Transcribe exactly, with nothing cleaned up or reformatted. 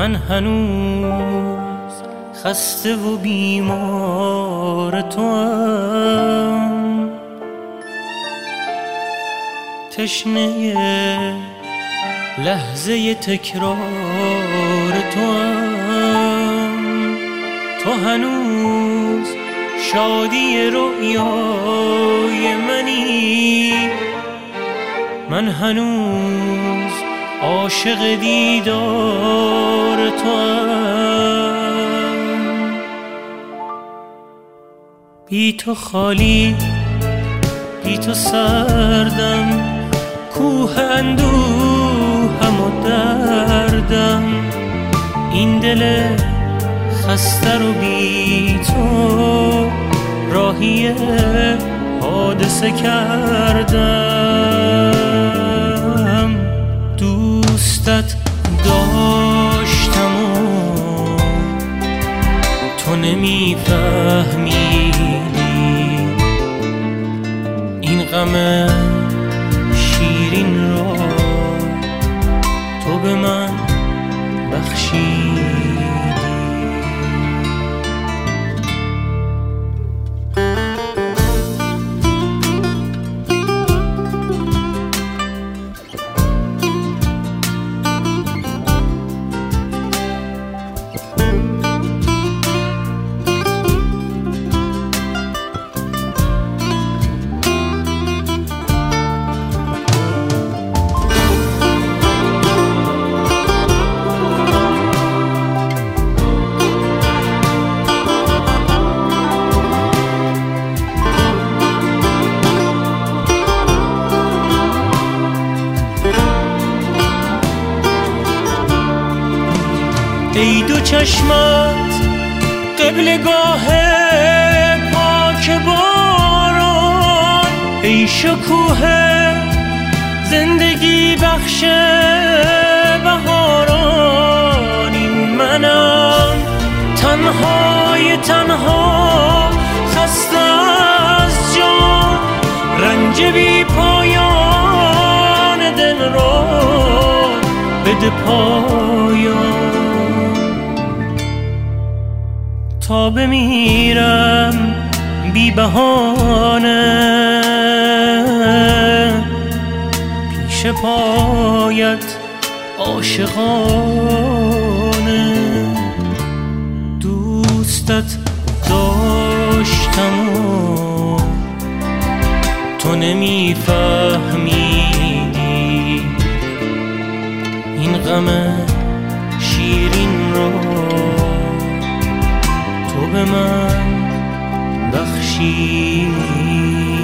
من هنوز خسته و بیمار توام، تشنه لحظه تکرار توام. تو هنوز شادی رویای منی، من هنوز عاشق دیدار توام. بی تو خالی، بی تو سردم، کوه اندوهم و دردم. این دل خسته رو بی تو راهی حادثه کردم. دوستت داشتم و تو نمیفهمیدی، این غم شیرین را تو به من بخشیدی. ای دو چشمت قبلگاه پاک باران، ای شکوه زندگی بخش بهاران. این منم تنهای تنها، خسته از جان، رنج بی پایان دل را بده پایان. تا بمیرم بی بهانه پیش پایت عاشقانه. دوستت داشتم و تو نمیفهمیدی، این غم شیرین را تو به من بخشی.